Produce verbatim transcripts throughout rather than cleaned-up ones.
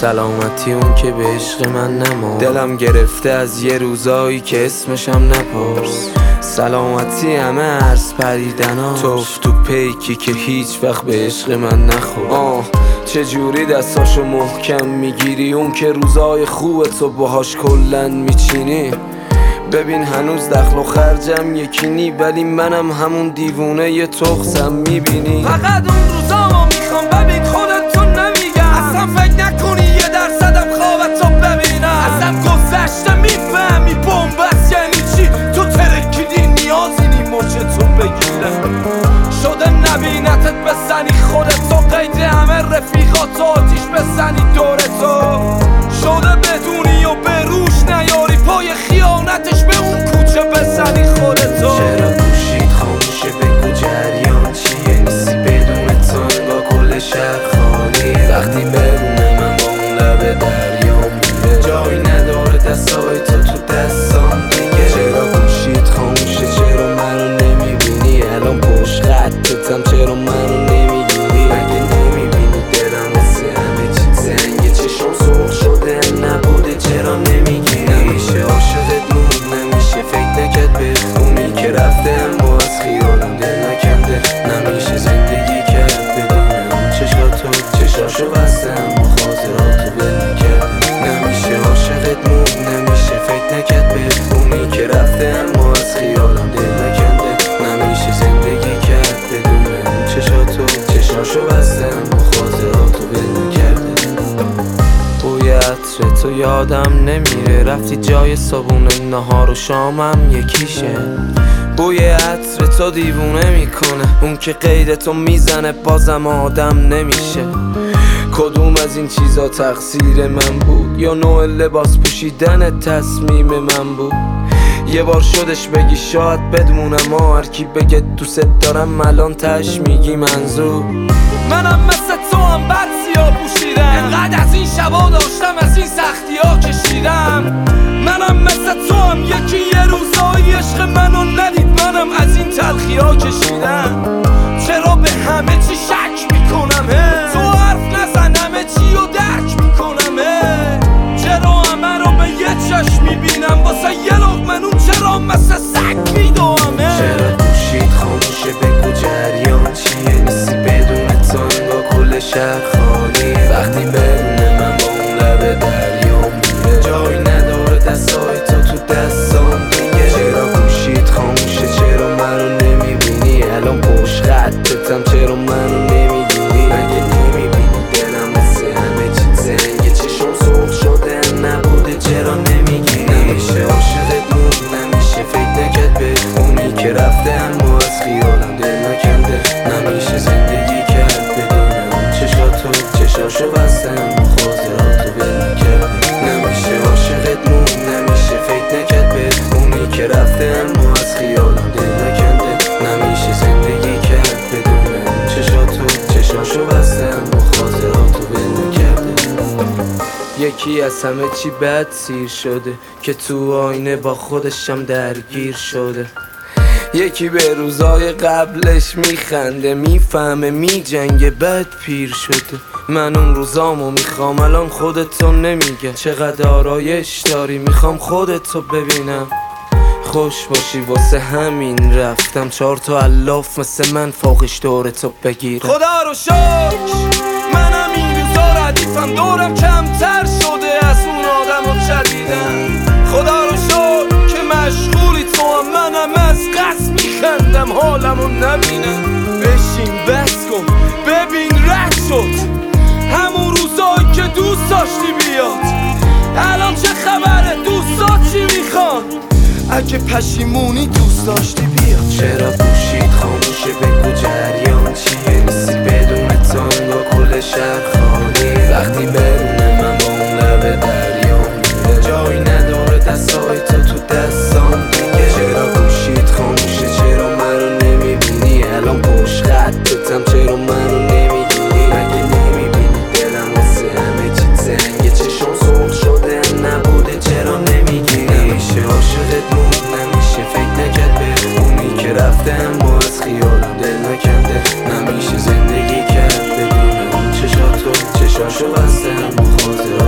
سلامتی اون که به عشق من نما. دلم گرفته از یه روزایی که اسمشم نپرس. سلامتی همه عرض پریدناش، توف تو پیکی که هیچ وقت به عشق من نخور. آه چجوری دستاشو محکم میگیری، اون که روزای خوب تو باهاش کلن میچینی. ببین هنوز دخل و خرجم یکی نی، ولی منم همون دیوونه یه تخصم میبینی. فقط اون روزامو میخوام ببین خودتو نمیگم، اصلا فکر نکنی یه درصدم خوابتو ببینم. ازم گذشته میفهمی بومبست یعنی چی، تو ترکیدی نیازی نی مچتو بگیره. شده نبینتت بزنی خودتو، قید همه رفیقاتو آتیش بزنی دورتو. شده بدونی و به روش نیاری، پای خیانتش به اون کوچه بزنی خودتو. چرا گوشید خاموشه بگو جریان چیه، نیستی بدون تو با کل شهر خالیه. وقتی برونه من با اون لب دریا میره، جایی نداره دستای تو تو دستان دیگه. چرا گوشید خاموشه چرا منو نمیبینی، الان پشت خطتم چرا منو نمیگیری. مگه نمیبینی دلم واسه همه چی زنگه، چشم سرخ شده نبوده چرا نمیگیری. نمیشه عاشقت موند نمیشه فکر نکرد بخونی که رفته اما از خیالم دل نکنده. نمیشه زندگی کرد بدون اون چشاتو، چشاشو بستم و خاطراتو ول نکرده. نمیشه عاشقت موند نمیشه فکر نکرد بخونی که رفته اما از خیالم دل نکنده. نمیشه زندگی کرد بدون اون چشاتو، چشاشو بستم و خاطراتو ول نکرده. بوی عطر تو یادم نمیره، رفتی جای صابون نهار و شامم یکیشه. بوی عطر تو دیوونه میکنه، اون که قید تو میزنه بازم آدم نمیشه. کدوم از این چیزا تقصیر من بود، یا نوع لباس پوشیدن تصمیم من بود. یه بار شدش بگی شاید بدمونم، هر کی بگه دوست دارم الان تش میگی منظور. منم مثل تو هم بد سیاه پوشیدم، انقدر از این شبا داشتم از این سختی ها کشیدم. منم مثل تو هم یکی یه روزایی عشق منو ندید، منم از این تلخی ها کشیدم. چرا به همه چی شک میکنم هی؟ تو حرف نزن همه چی رو درک میکنم هی؟ چرا همه رو به یه چشم میبینم، واسه یه لقمه نون چرا مثل سگ میدوام هی؟ چرا گوشید خاموشه بگو جریان چیه، نیستی بدون تو با کل شهر خالیه. وقتی بدونه من با اون لب دریا میره، جایی نداره دستای تو تو دستان دیگه. چرا گوشید خاموشه چرا منو نمیبینی، الان پشت خطتم چرا منو نمیگیری. مگه نمیبینی دلم مثل همه چی زنگه، چشم سرخ شده نبوده چرا نمیگیری. نمیشه عاشقت موند نمیشه فکر نکرد بخونی که رفته اما از خیالم دل نکنده. نمیشه زندگی کرد بدون اون چشاتو، چشاشو بستم و خاطراتو ول نکرده. نمیشه عاشقت موند نمیشه فکر نکرد بخونی که رفته اما از خیالم دل نکنده. نمیشه زندگی کرد بدون اون چشاتو، چشاشو بستم و خاطراتو ول نکرده. یکی از همه چی بد سیر شده که تو آینه با خودشم درگیر شده. یکی به روزای قبلش میخنده، میفهمه میجنگه بد پیر شده. من اون روزامو میخوام الان خودتو نمیگه، چقدر آرایش داری میخوام خودتو ببینم. خوش باشی واسه همین رفتم، چهار تا الاف مثل من فوقش دورتو بگیره. خدا رو شکر منم این روزا ردیفم، دورم کمتر شده از اون آدم رو چدیدم. خدا رو شکر که مشغولی تو هم، منم از قصد میخندم حالمو نبینم. بشین بس کن ببین رد شد همون روزایی که دوست داشتی بیاد، الان چه خبره دوستا چی میخوان؟ اگه پشیمونی دوست داشتی بیاد. چرا گوشید خاموشه بگو جریان چیه، نیستی بدون تو با کل شهر خالیه. وقتی برونه من با اون لب دریا میره، جایی نداره دستای تو تو دستان دیگه. چرا گوشید خاموشه چرا منو نمیبینی، الان پشت خطتم چرا منو نمیگیری. مگه نمیبینی دلم واسه همه چی زنگه، چشم سرخ شده نبوده چرا نمیگیری. نمیشه عاشقت موند نمیشه فکر نکرد بخونی که رفته اما از خیالم دل نکنده. نمیشه زندگی کرد بدون اون چشاتو، چشاشو بستم و خاطرات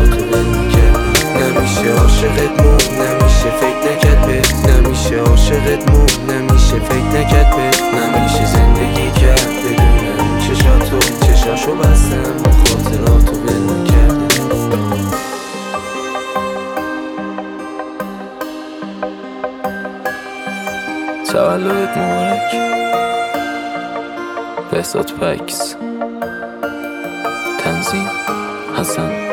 یادت موند نمیشه فکر نکرد بهت نمیشه زندگی کرد بدون چشاتو چشاشو بستم و خاطراتو ول نکردم. تولدت مبارک بهزاد پکس. تنظیم حسن